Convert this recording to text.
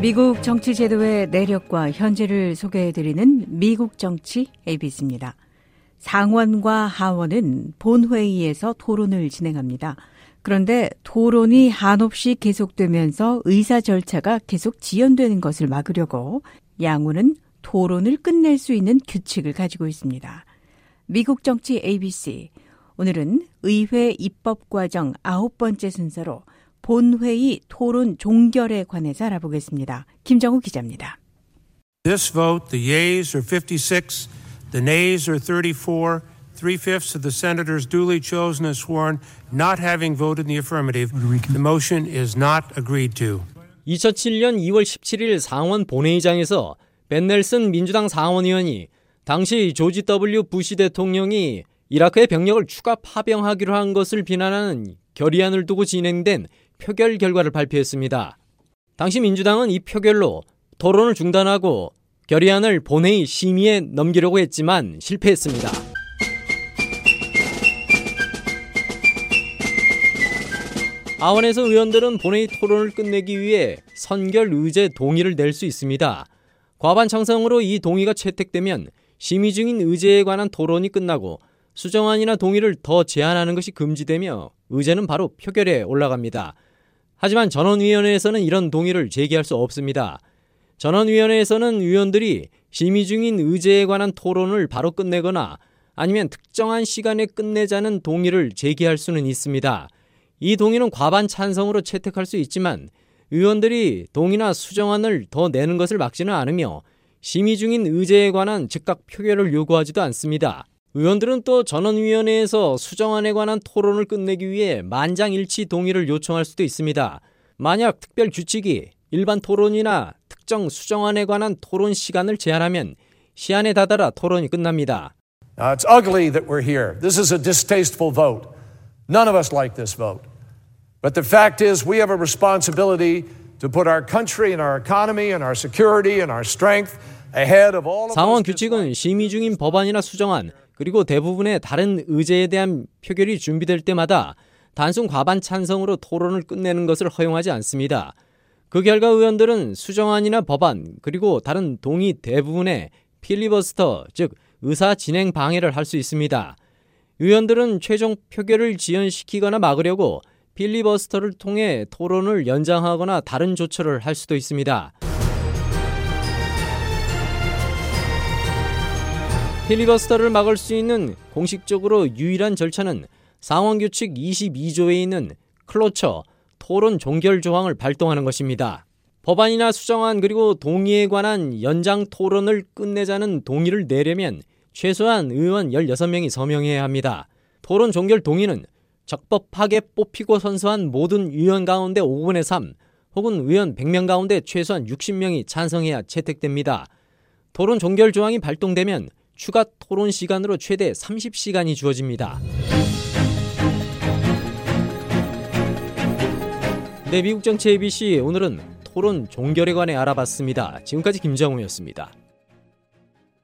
미국 정치 제도의 내력과 현재를 소개해드리는 미국 정치 ABC입니다. 상원과 하원은 본회의에서 토론을 진행합니다. 그런데 토론이 한없이 계속되면서 의사 절차가 계속 지연되는 것을 막으려고 양원은 토론을 끝낼 수 있는 규칙을 가지고 있습니다. 미국 정치 ABC, 오늘은 의회 입법과정 9번째 순서로 본회의 토론 종결에 관해서 알아보겠습니다. 김정우 기자입니다. This vote, the yeas are 56, the nays are 34, 3/5 of the senators duly chosen and sworn, not having voted in the affirmative. The motion is not agreed to. 2007년 2월 17일 상원 본회의장에서 벤 넬슨 민주당 상원의원이 당시 조지 W. 부시 대통령이 이라크의 병력을 추가 파병하기로 한 것을 비난하는 결의안을 두고 진행된 표결 결과를 발표했습니다. 당시 민주당은 이 표결로 토론을 중단하고 결의안을 본회의 심의에 넘기려고 했지만 실패했습니다. 하원에서 의원들은 본회의 토론을 끝내기 위해 선결 의제 동의를 낼 수 있습니다. 과반 찬성으로 이 동의가 채택되면 심의 중인 의제에 관한 토론이 끝나고 수정안이나 동의를 더 제안하는 것이 금지되며 의제는 바로 표결에 올라갑니다. 하지만 전원위원회에서는 이런 동의를 제기할 수 없습니다. 전원위원회에서는 의원들이 심의 중인 의제에 관한 토론을 바로 끝내거나 아니면 특정한 시간에 끝내자는 동의를 제기할 수는 있습니다. 이 동의는 과반 찬성으로 채택할 수 있지만 의원들이 동의나 수정안을 더 내는 것을 막지는 않으며 심의 중인 의제에 관한 즉각 표결을 요구하지도 않습니다. 의원들은 또 전원위원회에서 수정안에 관한 토론을 끝내기 위해 만장일치 동의를 요청할 수도 있습니다. 만약 특별 규칙이 일반 토론이나 특정 수정안에 관한 토론 시간을 제한하면 시한에 다다라 토론이 끝납니다. It's ugly that we're here. This is a distasteful vote. None of us like this vote. But the fact is we have a responsibility to put our country and our economy and our security and our strength ahead of all of 상원 규칙은 심의 중인 법안이나 수정안 그리고 대부분의 다른 의제에 대한 표결이 준비될 때마다 단순 과반 찬성으로 토론을 끝내는 것을 허용하지 않습니다. 그 결과 의원들은 수정안이나 법안 그리고 다른 동의 대부분의 필리버스터, 즉 의사 진행 방해를 할 수 있습니다. 의원들은 최종 표결을 지연시키거나 막으려고 필리버스터를 통해 토론을 연장하거나 다른 조처를 할 수도 있습니다. 필리버스터를 막을 수 있는 공식적으로 유일한 절차는 상원규칙 22조에 있는 클로처, 토론 종결 조항을 발동하는 것입니다. 법안이나 수정안 그리고 동의에 관한 연장 토론을 끝내자는 동의를 내려면 최소한 의원 16명이 서명해야 합니다. 토론 종결 동의는 적법하게 뽑히고 선서한 모든 의원 가운데 5분의 3 혹은 의원 100명 가운데 최소한 60명이 찬성해야 채택됩니다. 토론 종결 조항이 발동되면 추가 토론 시간으로 최대 30시간이 주어집니다. 네, 미국 정치 ABC 오늘은 토론 종결에 관해 알아봤습니다. 지금까지 김정우였습니다.